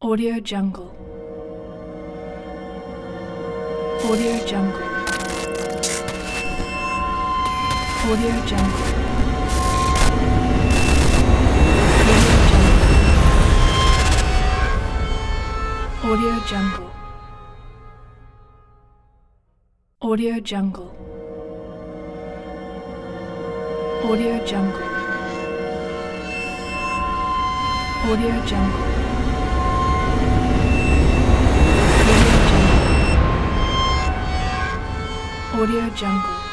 Audio Jungle. Audio Jungle. Audio Jungle. Audio Jungle. Audio Jungle. Audio Jungle. Audio Jungle. Audio Jungle.